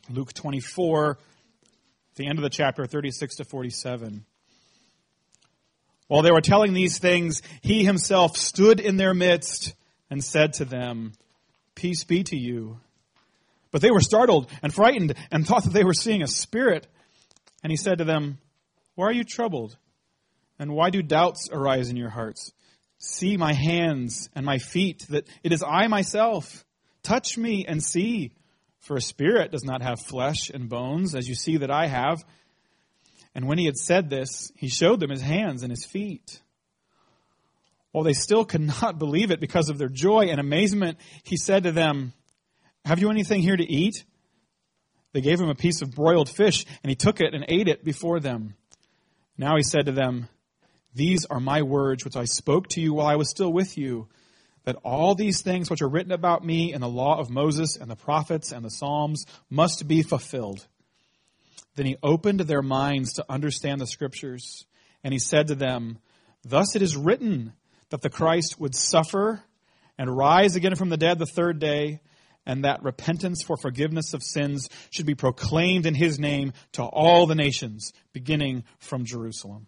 Luke 24, the end of the chapter, 36 to 47. While they were telling these things, he himself stood in their midst and said to them, "Peace be to you." But they were startled and frightened and thought that they were seeing a spirit. And he said to them, "Why are you troubled? And why do doubts arise in your hearts? See my hands and my feet, that it is I myself. Touch me and see, for a spirit does not have flesh and bones, as you see that I have." And when he had said this, he showed them his hands and his feet. While they still could not believe it because of their joy and amazement, he said to them, "Have you anything here to eat?" They gave him a piece of broiled fish, and he took it and ate it before them. Now he said to them, "These are my words which I spoke to you while I was still with you, that all these things which are written about me in the law of Moses and the prophets and the Psalms must be fulfilled." Then he opened their minds to understand the Scriptures, and he said to them, "Thus it is written that the Christ would suffer and rise again from the dead the third day, and that repentance for forgiveness of sins should be proclaimed in his name to all the nations, beginning from Jerusalem."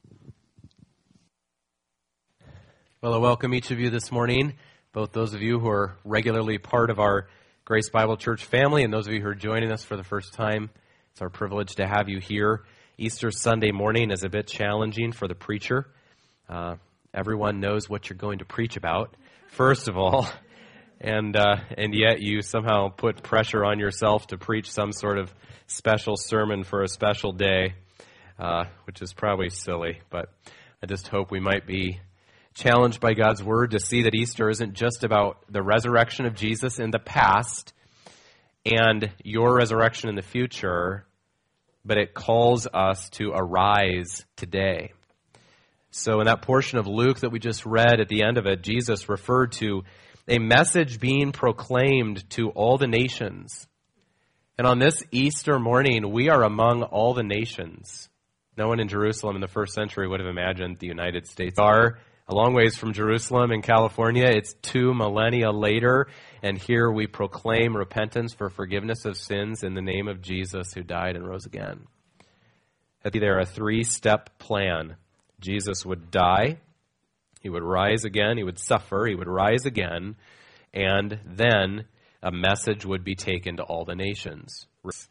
Well, I welcome each of you this morning, both those of you who are regularly part of our Grace Bible Church family and those of you who are joining us for the first time. It's our privilege to have you here. Easter Sunday morning is a bit challenging for the preacher. Everyone knows what you're going to preach about, first of all, and yet you somehow put pressure on yourself to preach some sort of special sermon for a special day, which is probably silly, but I just hope we might be challenged by God's Word to see that Easter isn't just about the resurrection of Jesus in the past and your resurrection in the future, but it calls us to arise today. So in that portion of Luke that we just read, at the end of it, Jesus referred to a message being proclaimed to all the nations. And on this Easter morning, we are among all the nations. No one in Jerusalem in the first century would have imagined the United States are a long ways from Jerusalem in California. It's 2 millennia later, and here we proclaim repentance for forgiveness of sins in the name of Jesus who died and rose again. There a 3-step plan. Jesus would die, he would rise again, he would suffer, he would rise again, and then a message would be taken to all the nations.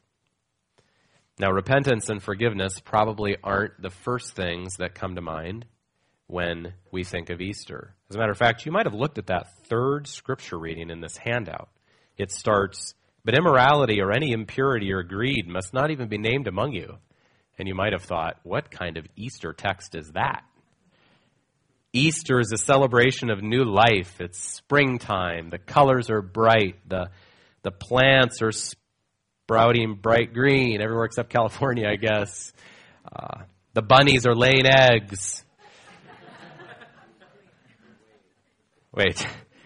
Now, repentance and forgiveness probably aren't the first things that come to mind when we think of Easter. As a matter of fact, you might have looked at that third scripture reading in this handout. It starts, "But immorality or any impurity or greed must not even be named among you." And you might have thought, what kind of Easter text is that? Easter is a celebration of new life. It's springtime. The colors are bright. The plants are sprouting bright green, everywhere except California, I guess. The bunnies are laying eggs. Wait.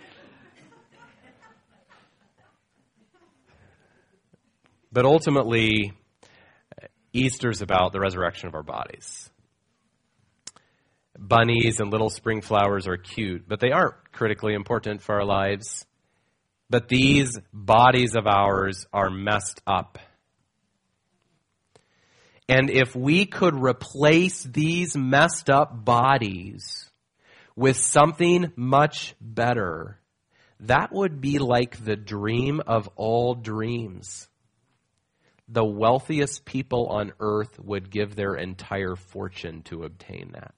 But ultimately, Easter's about the resurrection of our bodies. Bunnies and little spring flowers are cute, but they aren't critically important for our lives. But these bodies of ours are messed up. And if we could replace these messed up bodies with something much better, that would be like the dream of all dreams. The wealthiest people on earth would give their entire fortune to obtain that.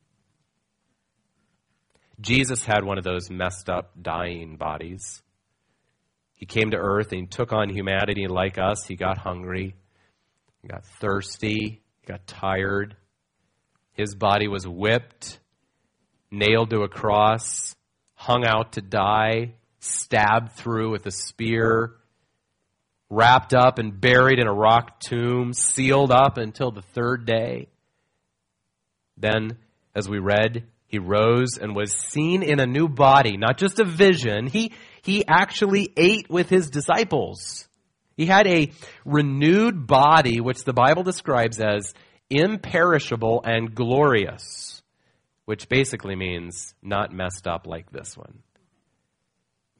Jesus had one of those messed up, dying bodies. He came to earth and he took on humanity like us. He got hungry. He got thirsty. He got tired. His body was whipped, nailed to a cross, hung out to die, stabbed through with a spear, wrapped up and buried in a rock tomb, sealed up until the third day. Then, as we read, he rose and was seen in a new body, not just a vision. He actually ate with his disciples. He had a renewed body, which the Bible describes as imperishable and glorious, which basically means not messed up like this one.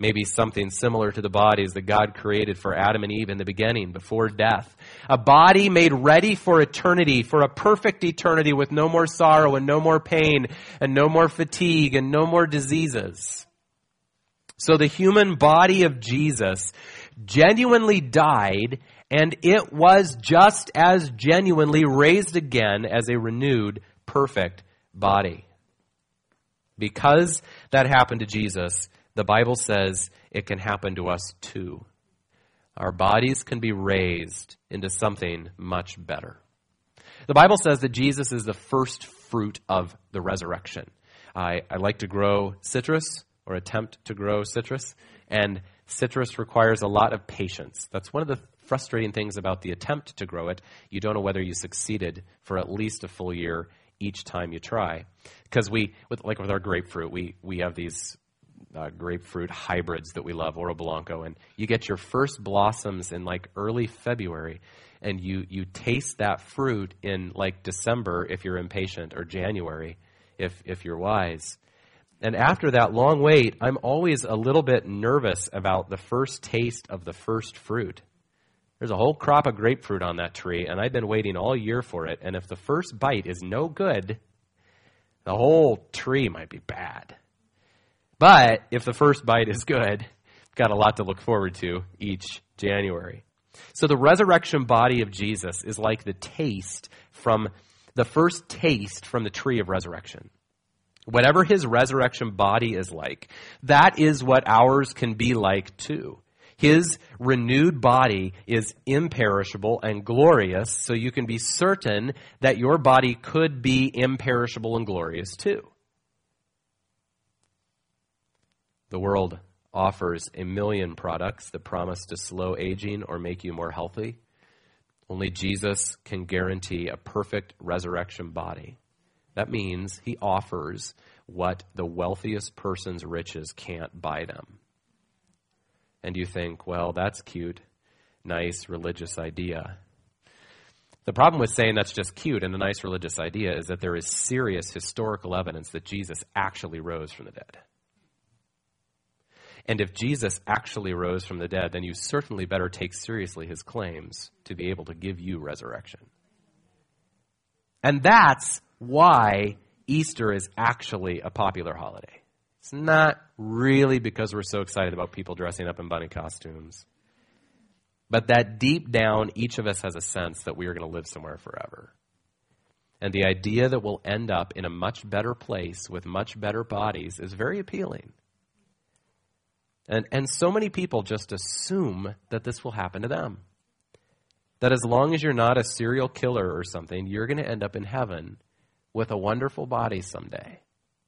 Maybe something similar to the bodies that God created for Adam and Eve in the beginning, before death. A body made ready for eternity, for a perfect eternity with no more sorrow and no more pain and no more fatigue and no more diseases. So the human body of Jesus genuinely died, and it was just as genuinely raised again as a renewed, perfect body. Because that happened to Jesus, the Bible says it can happen to us too. Our bodies can be raised into something much better. The Bible says that Jesus is the first fruit of the resurrection. I like to grow citrus, or attempt to grow citrus, and citrus requires a lot of patience. That's one of the frustrating things about the attempt to grow it. You don't know whether you succeeded for at least a full year each time you try. Because with our grapefruit, we have these grapefruit hybrids that we love, Oro Blanco, and you get your first blossoms in like early February, and you taste that fruit in like December if you're impatient, or January if you're wise. And after that long wait, I'm always a little bit nervous about the first taste of the first fruit. There's a whole crop of grapefruit on that tree, and I've been waiting all year for it, and if the first bite is no good, the whole tree might be bad. But if the first bite is good, got a lot to look forward to each January. So the resurrection body of Jesus is like the first taste from the tree of resurrection. Whatever his resurrection body is like, that is what ours can be like too. His renewed body is imperishable and glorious, so you can be certain that your body could be imperishable and glorious too. The world offers a million products that promise to slow aging or make you more healthy. Only Jesus can guarantee a perfect resurrection body. That means he offers what the wealthiest person's riches can't buy them. And you think, well, that's cute, nice religious idea. The problem with saying that's just cute and a nice religious idea is that there is serious historical evidence that Jesus actually rose from the dead. And if Jesus actually rose from the dead, then you certainly better take seriously his claims to be able to give you resurrection. And that's why Easter is actually a popular holiday. It's not really because we're so excited about people dressing up in bunny costumes, but that deep down, each of us has a sense that we are going to live somewhere forever. And the idea that we'll end up in a much better place with much better bodies is very appealing. And so many people just assume that this will happen to them. That as long as you're not a serial killer or something, you're going to end up in heaven with a wonderful body someday.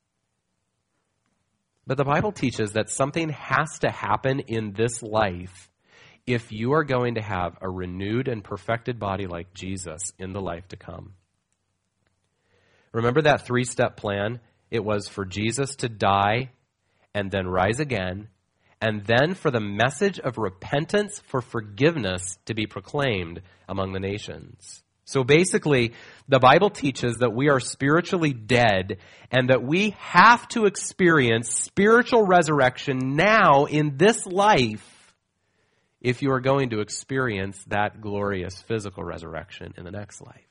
But the Bible teaches that something has to happen in this life if you are going to have a renewed and perfected body like Jesus in the life to come. Remember that 3-step plan? It was for Jesus to die and then rise again, and then for the message of repentance for forgiveness to be proclaimed among the nations. So basically, the Bible teaches that we are spiritually dead and that we have to experience spiritual resurrection now in this life if you are going to experience that glorious physical resurrection in the next life.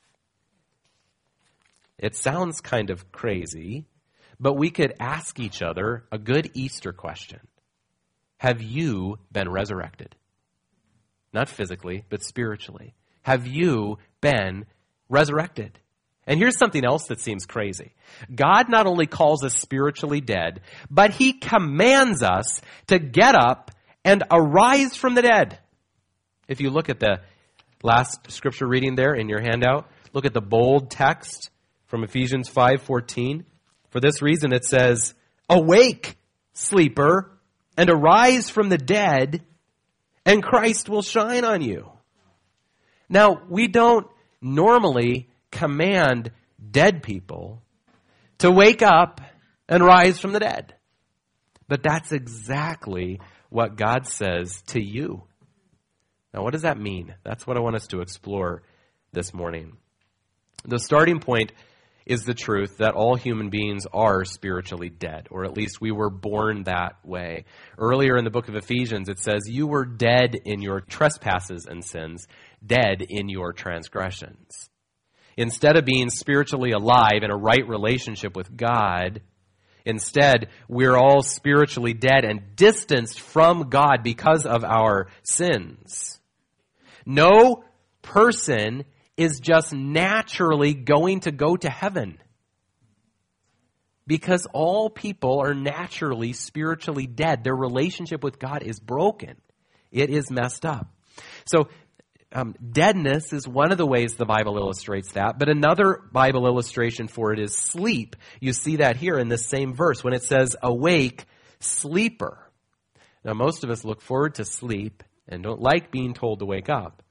It sounds kind of crazy, but we could ask each other a good Easter question. Have you been resurrected? Not physically, but spiritually. Have you been resurrected? And here's something else that seems crazy. God not only calls us spiritually dead, but he commands us to get up and arise from the dead. If you look at the last scripture reading there in your handout, look at the bold text from Ephesians 5:14. For this reason it says, "Awake, sleeper, and arise from the dead, and Christ will shine on you." Now, we don't normally command dead people to wake up and rise from the dead. But that's exactly what God says to you. Now, what does that mean? That's what I want us to explore this morning. The starting point is the truth that all human beings are spiritually dead, or at least we were born that way. Earlier in the book of Ephesians, it says, you were dead in your trespasses and sins, dead in your transgressions. Instead of being spiritually alive in a right relationship with God, instead, we're all spiritually dead and distanced from God because of our sins. No person is just naturally going to go to heaven, because all people are naturally spiritually dead. Their relationship with God is broken. It is messed up. So deadness is one of the ways the Bible illustrates that, but another Bible illustration for it is sleep. You see that here in this same verse when it says, awake, sleeper. Now, most of us look forward to sleep and don't like being told to wake up.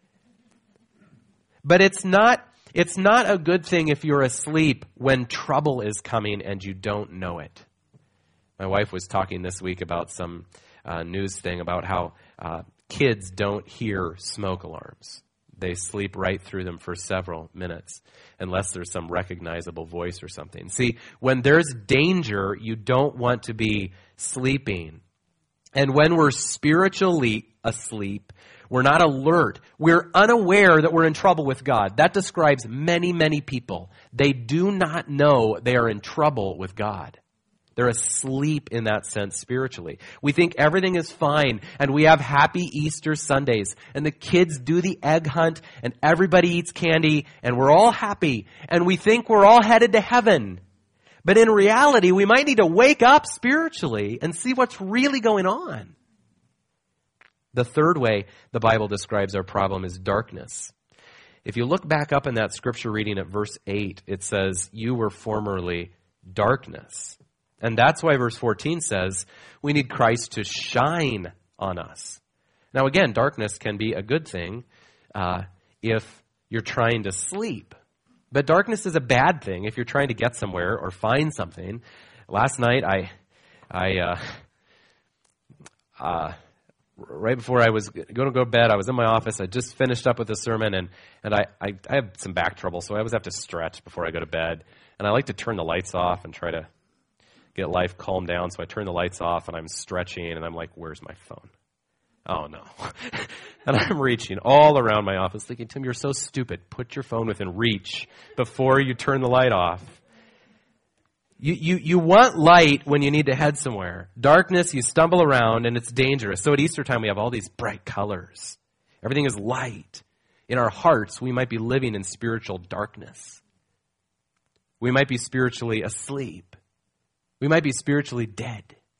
But it's not a good thing if you're asleep when trouble is coming and you don't know it. My wife was talking this week about some news thing about how kids don't hear smoke alarms. They sleep right through them for several minutes, unless there's some recognizable voice or something. See, when there's danger, you don't want to be sleeping. And when we're spiritually asleep, we're not alert. We're unaware that we're in trouble with God. That describes many, many people. They do not know they are in trouble with God. They're asleep in that sense spiritually. We think everything is fine, and we have happy Easter Sundays, and the kids do the egg hunt, and everybody eats candy, and we're all happy, and we think we're all headed to heaven. But in reality, we might need to wake up spiritually and see what's really going on. The third way the Bible describes our problem is darkness. If you look back up in that scripture reading at verse 8, it says, you were formerly darkness. And that's why verse 14 says, we need Christ to shine on us. Now again, darkness can be a good thing if you're trying to sleep. But darkness is a bad thing if you're trying to get somewhere or find something. Last night, right before I was going to go to bed, I was in my office. I just finished up with the sermon, and I have some back trouble, so I always have to stretch before I go to bed. And I like to turn the lights off and try to get life calmed down. So I turn the lights off, and I'm stretching, and I'm like, where's my phone? Oh, no. And I'm reaching all around my office thinking, Tim, you're so stupid. Put your phone within reach before you turn the light off. You want light when you need to head somewhere. Darkness, you stumble around, and it's dangerous. So at Easter time, we have all these bright colors. Everything is light. In our hearts, we might be living in spiritual darkness. We might be spiritually asleep. We might be spiritually dead.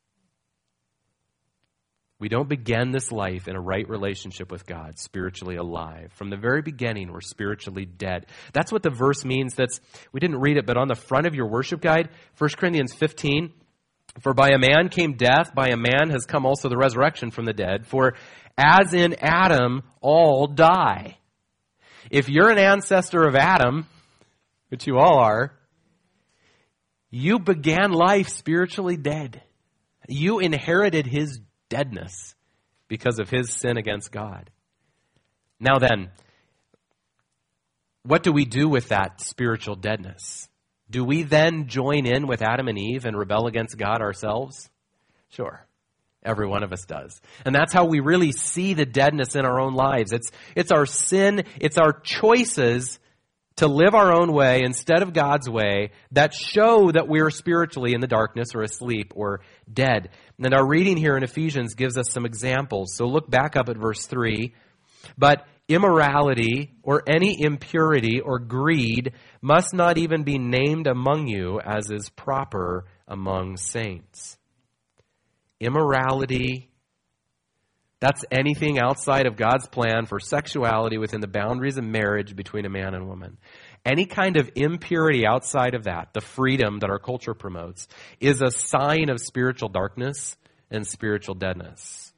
We don't begin this life in a right relationship with God, spiritually alive. From the very beginning, we're spiritually dead. That's what the verse means. We didn't read it, but on the front of your worship guide, 1 Corinthians 15, for by a man came death, by a man has come also the resurrection from the dead. For as in Adam, all die. If you're an ancestor of Adam, which you all are, you began life spiritually dead. You inherited his deadness because of his sin against God. Now then, what do we do with that spiritual deadness? Do we then join in with Adam and Eve and rebel against God ourselves? Sure. Every one of us does. And that's how we really see the deadness in our own lives. It's our sin, it's our choices to live our own way instead of God's way that show that we're spiritually in the darkness or asleep or dead. And our reading here in Ephesians gives us some examples. So look back up at verse 3. But immorality or any impurity or greed must not even be named among you as is proper among saints. Immorality, that's anything outside of God's plan for sexuality within the boundaries of marriage between a man and woman. Any kind of impurity outside of that, the freedom that our culture promotes, is a sign of spiritual darkness and spiritual deadness.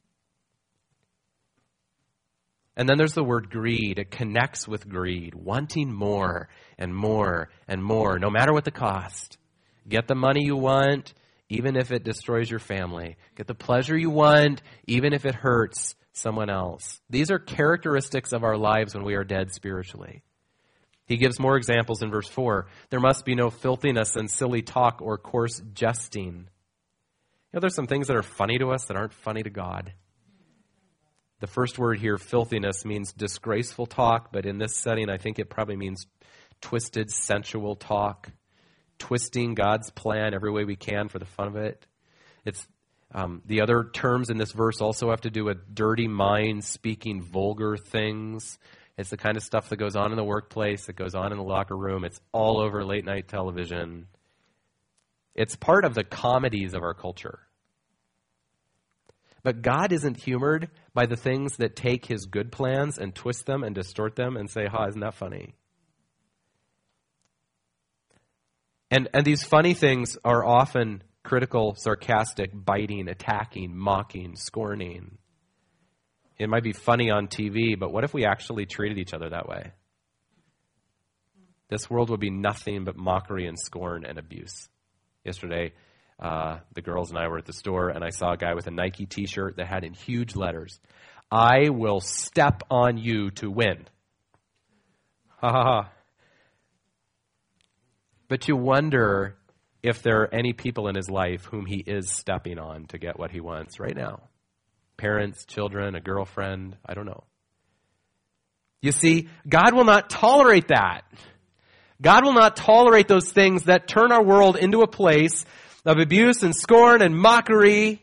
And then there's the word greed. It connects with greed, wanting more and more and more, no matter what the cost. Get the money you want, even if it destroys your family. Get the pleasure you want, even if it hurts someone else. These are characteristics of our lives when we are dead spiritually. He gives more examples in verse 4. There must be no filthiness and silly talk or coarse jesting. There's some things that are funny to us that aren't funny to God. The first word here, filthiness, means disgraceful talk, but in this setting, I think it probably means twisted, sensual talk, twisting God's plan every way we can for the fun of it. It's the other terms in this verse also have to do with dirty minds speaking vulgar things. It's the kind of stuff that goes on in the workplace, that goes on in the locker room. It's all over late night television. It's part of the comedies of our culture. But God isn't humored by the things that take his good plans and twist them and distort them and say, isn't that funny? And these funny things are often critical, sarcastic, biting, attacking, mocking, scorning. It might be funny on TV, but what if we actually treated each other that way? This world would be nothing but mockery and scorn and abuse. Yesterday, the girls and I were at the store, and I saw a guy with a Nike t-shirt that had in huge letters, "I will step on you to win." Ha ha ha. But you wonder if there are any people in his life whom he is stepping on to get what he wants right now. Parents, children, a girlfriend, I don't know. You see, God will not tolerate that. God will not tolerate those things that turn our world into a place of abuse and scorn and mockery.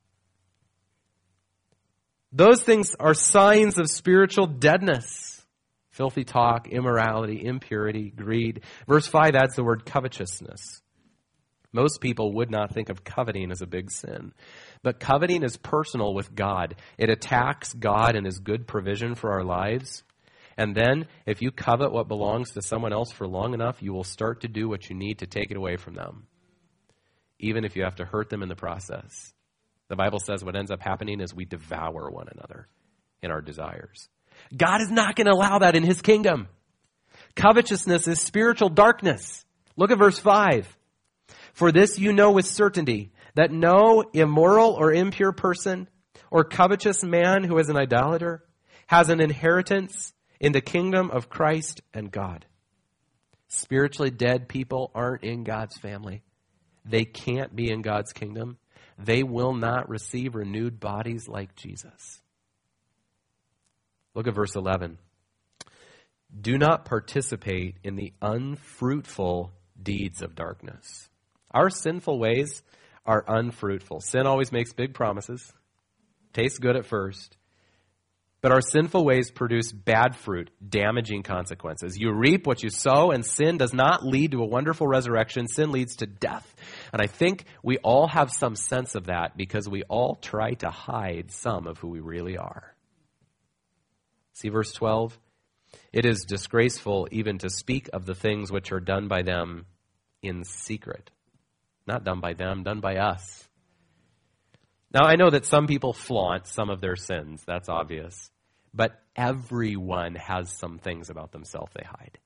Those things are signs of spiritual deadness. Filthy talk, immorality, impurity, greed. Verse 5 adds the word covetousness. Most people would not think of coveting as a big sin. But coveting is personal with God. It attacks God and his good provision for our lives. And then, if you covet what belongs to someone else for long enough, you will start to do what you need to take it away from them, even if you have to hurt them in the process. The Bible says what ends up happening is we devour one another in our desires. God is not going to allow that in his kingdom. Covetousness is spiritual darkness. Look at verse 5. For this you know with certainty, that no immoral or impure person or covetous man who is an idolater has an inheritance in the kingdom of Christ and God. Spiritually dead people aren't in God's family. They can't be in God's kingdom. They will not receive renewed bodies like Jesus. Look at verse 11. Do not participate in the unfruitful deeds of darkness. Our sinful ways are unfruitful. Sin always makes big promises. Tastes good at first. But our sinful ways produce bad fruit, damaging consequences. You reap what you sow, and sin does not lead to a wonderful resurrection. Sin leads to death. And I think we all have some sense of that because we all try to hide some of who we really are. See verse 12? It is disgraceful even to speak of the things which are done by them in secret. Not done by them, done by us. Now, I know that some people flaunt some of their sins. That's obvious. But everyone has some things about themselves they hide.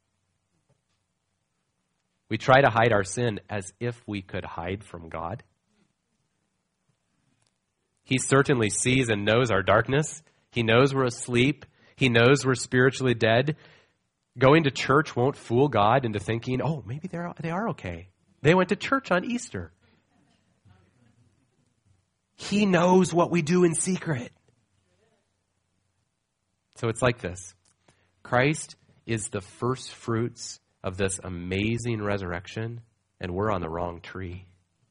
We try to hide our sin as if we could hide from God. He certainly sees and knows our darkness. He knows we're asleep. He knows we're spiritually dead. Going to church won't fool God into thinking, oh, maybe they are okay. They went to church on Easter. He knows what we do in secret. So it's like this. Christ is the first fruits of this amazing resurrection, and we're on the wrong tree.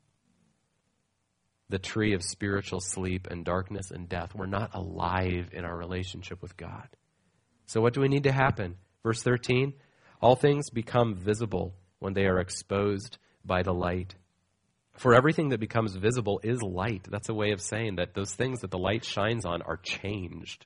The tree of spiritual sleep and darkness and death. We're not alive in our relationship with God. So what do we need to happen? Verse 13, all things become visible when they are exposed by the light. For everything that becomes visible is light. That's a way of saying that those things that the light shines on are changed.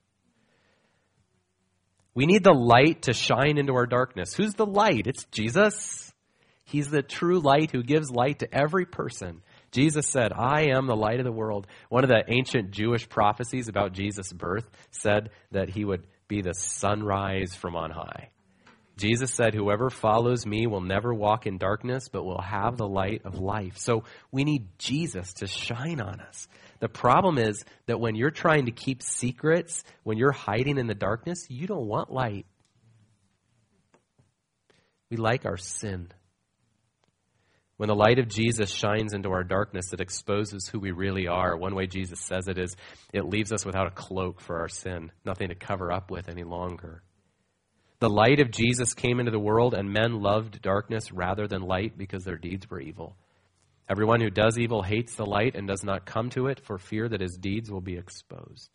We need the light to shine into our darkness. Who's the light? It's Jesus. He's the true light who gives light to every person. Jesus said, I am the light of the world. One of the ancient Jewish prophecies about Jesus' birth said that he would be the sunrise from on high. Jesus said, whoever follows me will never walk in darkness, but will have the light of life. So we need Jesus to shine on us. The problem is that when you're trying to keep secrets, when you're hiding in the darkness, you don't want light. We like our sin. When the light of Jesus shines into our darkness, it exposes who we really are. One way Jesus says it is, it leaves us without a cloak for our sin, nothing to cover up with any longer. The light of Jesus came into the world, and men loved darkness rather than light because their deeds were evil. Everyone who does evil hates the light and does not come to it for fear that his deeds will be exposed.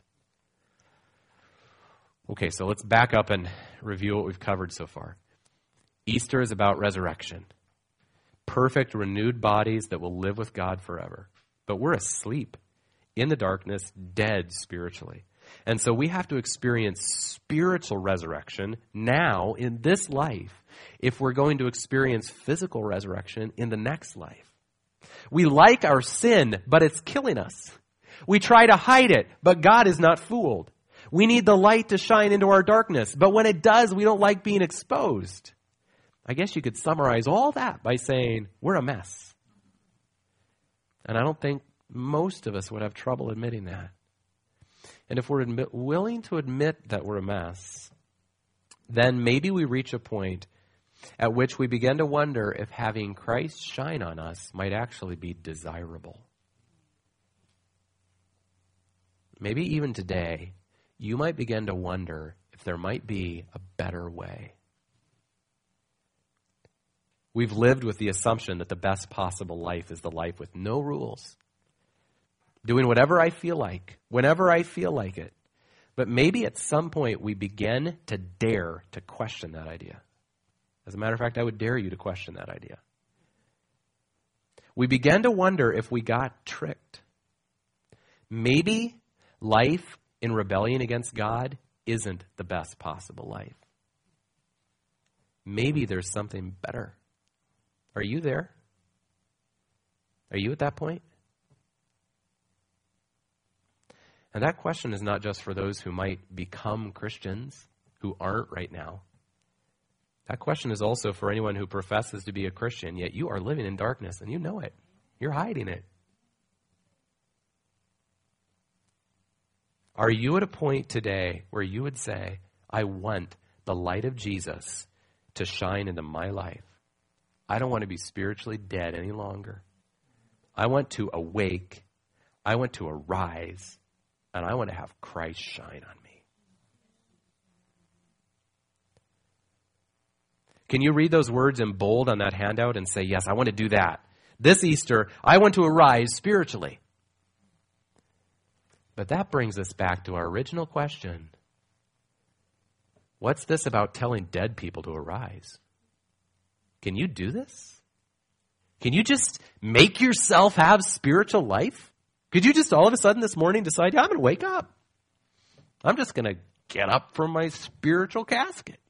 Okay, so let's back up and review what we've covered so far. Easter is about resurrection. Perfect, renewed bodies that will live with God forever. But we're asleep in the darkness, dead spiritually. And so we have to experience spiritual resurrection now in this life if we're going to experience physical resurrection in the next life. We like our sin, but it's killing us. We try to hide it, but God is not fooled. We need the light to shine into our darkness, but when it does, we don't like being exposed. I guess you could summarize all that by saying, we're a mess. And I don't think most of us would have trouble admitting that. And if we're willing to admit that we're a mess, then maybe we reach a point at which we begin to wonder if having Christ shine on us might actually be desirable. Maybe even today, you might begin to wonder if there might be a better way. We've lived with the assumption that the best possible life is the life with no rules. Doing whatever I feel like, whenever I feel like it. But maybe at some point we begin to dare to question that idea. As a matter of fact, I would dare you to question that idea. We begin to wonder if we got tricked. Maybe life in rebellion against God isn't the best possible life. Maybe there's something better. Are you there? Are you at that point? And that question is not just for those who might become Christians, who aren't right now. That question is also for anyone who professes to be a Christian, yet you are living in darkness and you know it. You're hiding it. Are you at a point today where you would say, I want the light of Jesus to shine into my life? I don't want to be spiritually dead any longer. I want to awake. I want to arise. And I want to have Christ shine on me. Can you read those words in bold on that handout and say, yes, I want to do that. This Easter, I want to arise spiritually. But that brings us back to our original question. What's this about telling dead people to arise? Can you do this? Can you just make yourself have spiritual life? Could you just all of a sudden this morning decide, I'm going to wake up. I'm just going to get up from my spiritual casket.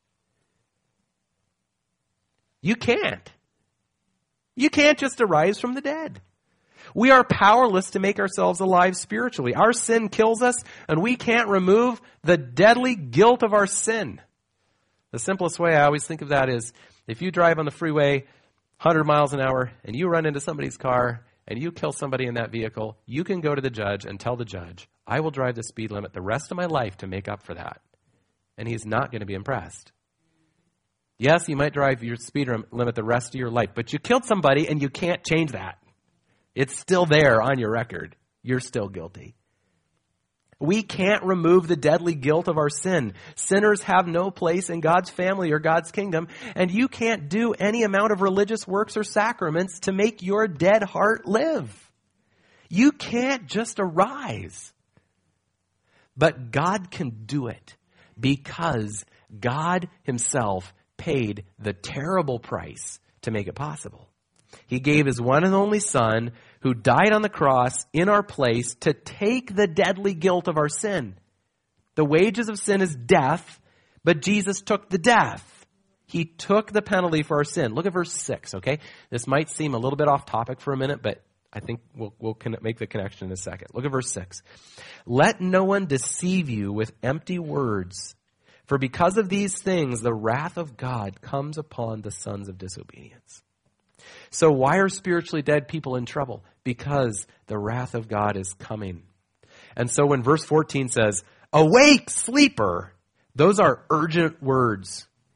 You can't. You can't just arise from the dead. We are powerless to make ourselves alive spiritually. Our sin kills us, and we can't remove the deadly guilt of our sin. The simplest way I always think of that is if you drive on the freeway 100 miles an hour and you run into somebody's car and you kill somebody in that vehicle, you can go to the judge and tell the judge, I will drive the speed limit the rest of my life to make up for that. And he's not going to be impressed. Yes, you might drive your speed limit the rest of your life, but you killed somebody and you can't change that. It's still there on your record. You're still guilty. We can't remove the deadly guilt of our sin. Sinners have no place in God's family or God's kingdom, and you can't do any amount of religious works or sacraments to make your dead heart live. You can't just arise. But God can do it because God himself paid the terrible price to make it possible. He gave his one and only Son, who died on the cross in our place to take the deadly guilt of our sin. The wages of sin is death, but Jesus took the death. He took the penalty for our sin. Look at verse 6, okay? This might seem a little bit off topic for a minute, but I think we'll make the connection in a second. Look at verse 6. Let no one deceive you with empty words, for because of these things the wrath of God comes upon the sons of disobedience. So why are spiritually dead people in trouble? Because the wrath of God is coming. And so when verse 14 says, awake, sleeper, those are urgent words.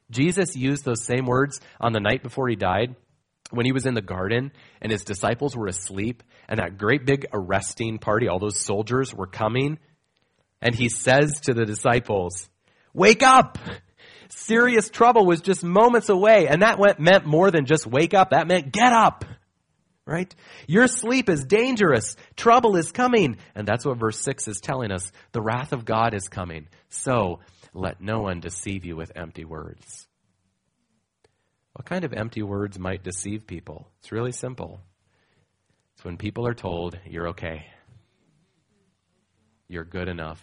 Jesus used those same words on the night before he died when he was in the garden and his disciples were asleep and that great big arresting party, all those soldiers were coming. And he says to the disciples, wake up! Serious trouble was just moments away. And that meant more than just wake up. That meant get up. Right? Your sleep is dangerous. Trouble is coming. And that's what verse 6 is telling us. The wrath of God is coming. So let no one deceive you with empty words. What kind of empty words might deceive people? It's really simple. It's when people are told, you're okay. You're good enough.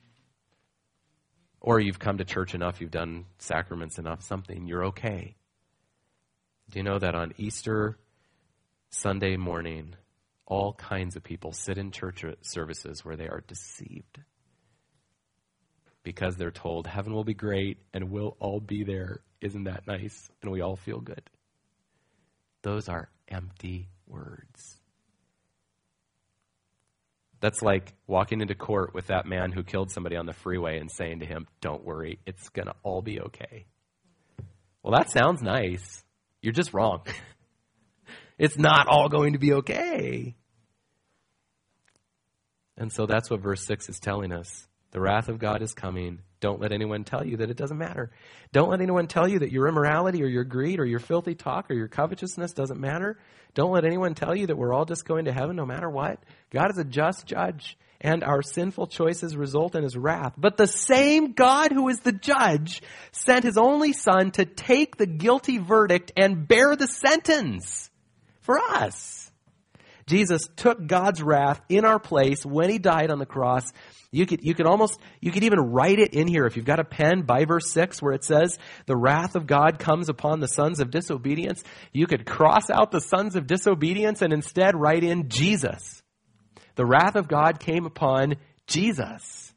Or you've come to church enough, you've done sacraments enough, something, you're okay. Do you know that on Easter Sunday morning, all kinds of people sit in church services where they are deceived because they're told heaven will be great and we'll all be there. Isn't that nice? And we all feel good. Those are empty words. That's like walking into court with that man who killed somebody on the freeway and saying to him, don't worry, it's going to all be okay. Well, that sounds nice. You're just wrong. It's not all going to be okay. And so that's what verse 6 is telling us. The wrath of God is coming. Don't let anyone tell you that it doesn't matter. Don't let anyone tell you that your immorality or your greed or your filthy talk or your covetousness doesn't matter. Don't let anyone tell you that we're all just going to heaven no matter what. God is a just judge, and our sinful choices result in his wrath. But the same God who is the judge sent his only Son to take the guilty verdict and bear the sentence for us. Jesus took God's wrath in our place when he died on the cross. You could even write it in here if you've got a pen by verse 6 where it says the wrath of God comes upon the sons of disobedience. You could cross out the sons of disobedience and instead write in Jesus. The wrath of God came upon Jesus.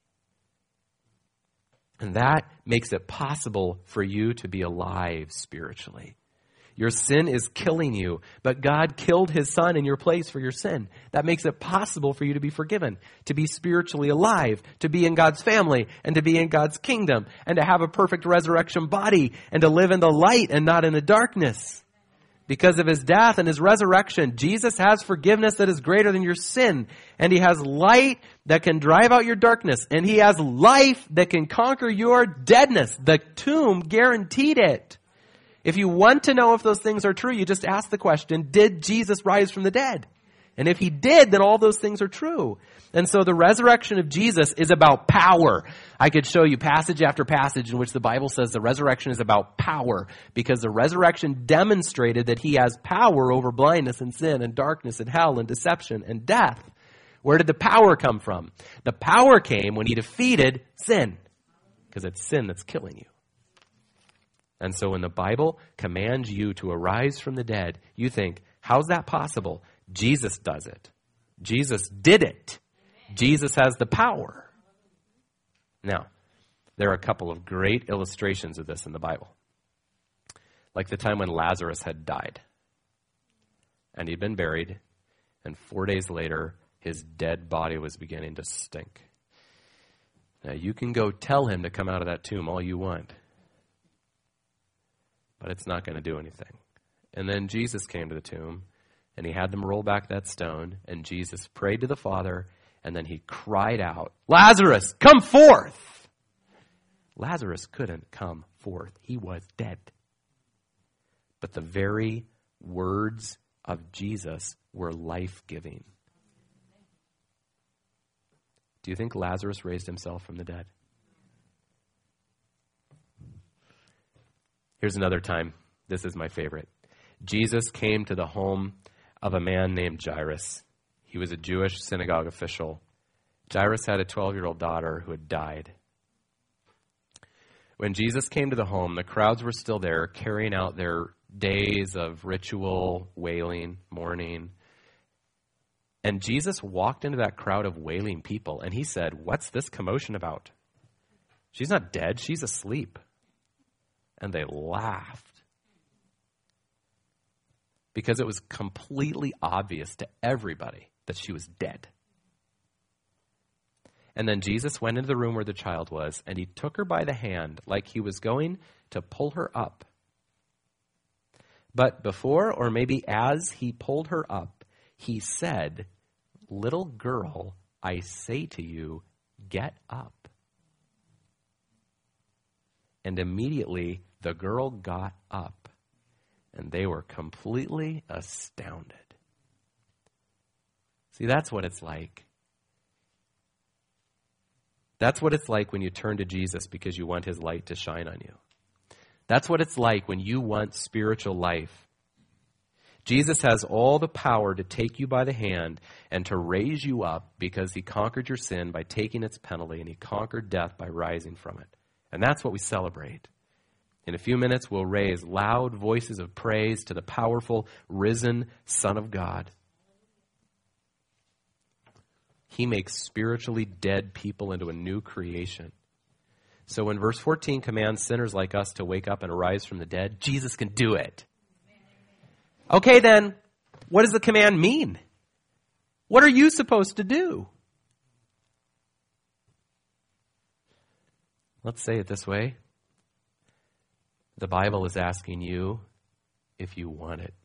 And that makes it possible for you to be alive spiritually. Your sin is killing you, but God killed his Son in your place for your sin. That makes it possible for you to be forgiven, to be spiritually alive, to be in God's family, and to be in God's kingdom, and to have a perfect resurrection body, and to live in the light and not in the darkness. Because of his death and his resurrection, Jesus has forgiveness that is greater than your sin, and he has light that can drive out your darkness, and he has life that can conquer your deadness. The tomb guaranteed it. If you want to know if those things are true, you just ask the question, did Jesus rise from the dead? And if he did, then all those things are true. And so the resurrection of Jesus is about power. I could show you passage after passage in which the Bible says the resurrection is about power, because the resurrection demonstrated that he has power over blindness and sin and darkness and hell and deception and death. Where did the power come from? The power came when he defeated sin, because it's sin that's killing you. And so when the Bible commands you to arise from the dead, you think, how's that possible? Jesus does it. Jesus did it. Jesus has the power. Now, there are a couple of great illustrations of this in the Bible. Like the time when Lazarus had died. And he'd been buried. And 4 days later, his dead body was beginning to stink. Now, you can go tell him to come out of that tomb all you want. But it's not going to do anything. And then Jesus came to the tomb, and he had them roll back that stone, and Jesus prayed to the Father, and then he cried out, Lazarus, come forth! Lazarus couldn't come forth. He was dead. But the very words of Jesus were life-giving. Do you think Lazarus raised himself from the dead? Here's another time. This is my favorite. Jesus came to the home of a man named Jairus. He was a Jewish synagogue official. Jairus had a 12-year-old daughter who had died. When Jesus came to the home, the crowds were still there, carrying out their days of ritual, wailing, mourning. And Jesus walked into that crowd of wailing people, and he said, what's this commotion about? She's not dead, she's asleep. And they laughed. Because it was completely obvious to everybody that she was dead. And then Jesus went into the room where the child was, and he took her by the hand like he was going to pull her up. But before, or maybe as he pulled her up, he said, "Little girl, I say to you, get up." And immediately the girl got up, and they were completely astounded. See, that's what it's like. That's what it's like when you turn to Jesus because you want his light to shine on you. That's what it's like when you want spiritual life. Jesus has all the power to take you by the hand and to raise you up because he conquered your sin by taking its penalty, and he conquered death by rising from it. And that's what we celebrate. In a few minutes, we'll raise loud voices of praise to the powerful, risen Son of God. He makes spiritually dead people into a new creation. So when verse 14 commands sinners like us to wake up and arise from the dead, Jesus can do it. Okay, then, what does the command mean? What are you supposed to do? Let's say it this way. The Bible is asking you if you want it.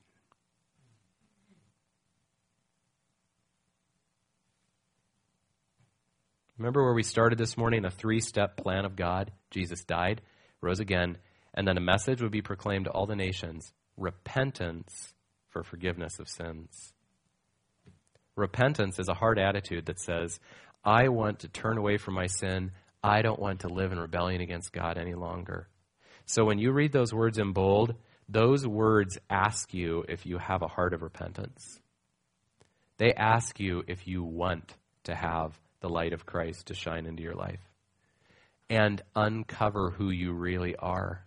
Remember where we started this morning, a 3-step plan of God? Jesus died, rose again, and then a message would be proclaimed to all the nations. Repentance for forgiveness of sins. Repentance is a hard attitude that says, I want to turn away from my sin. I don't want to live in rebellion against God any longer. So when you read those words in bold, those words ask you if you have a heart of repentance. They ask you if you want to have the light of Christ to shine into your life and uncover who you really are.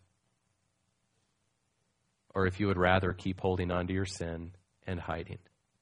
Or if you would rather keep holding on to your sin and hiding.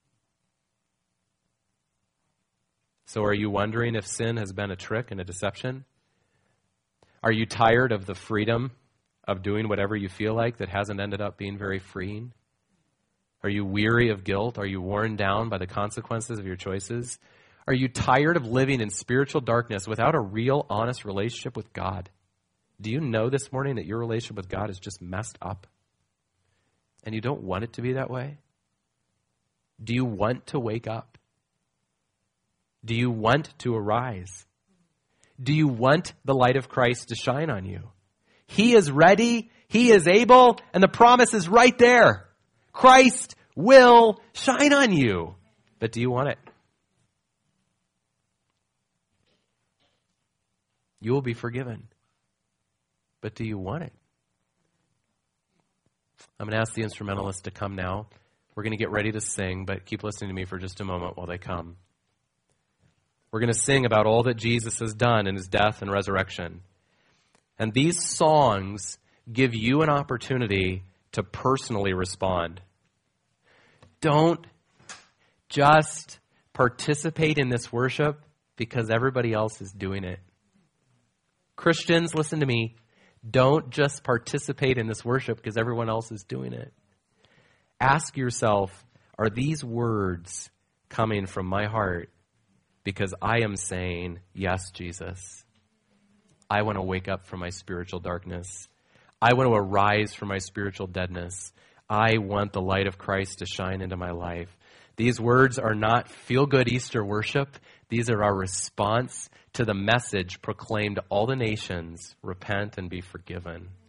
So are you wondering if sin has been a trick and a deception? Are you tired of the freedom of doing whatever you feel like that hasn't ended up being very freeing? Are you weary of guilt? Are you worn down by the consequences of your choices? Are you tired of living in spiritual darkness without a real, honest relationship with God? Do you know this morning that your relationship with God is just messed up? And you don't want it to be that way? Do you want to wake up? Do you want to arise? Do you want the light of Christ to shine on you? He is ready, he is able, and the promise is right there. Christ will shine on you. But do you want it? You will be forgiven. But do you want it? I'm going to ask the instrumentalists to come now. We're going to get ready to sing, but keep listening to me for just a moment while they come. We're going to sing about all that Jesus has done in his death and resurrection. And these songs give you an opportunity to personally respond. Don't just participate in this worship because everybody else is doing it. Christians, listen to me. Don't just participate in this worship because everyone else is doing it. Ask yourself, are these words coming from my heart because I am saying, yes, Jesus, I want to wake up from my spiritual darkness. I want to arise from my spiritual deadness. I want the light of Christ to shine into my life. These words are not feel-good Easter worship. These are our response to the message proclaimed to all the nations, repent and be forgiven.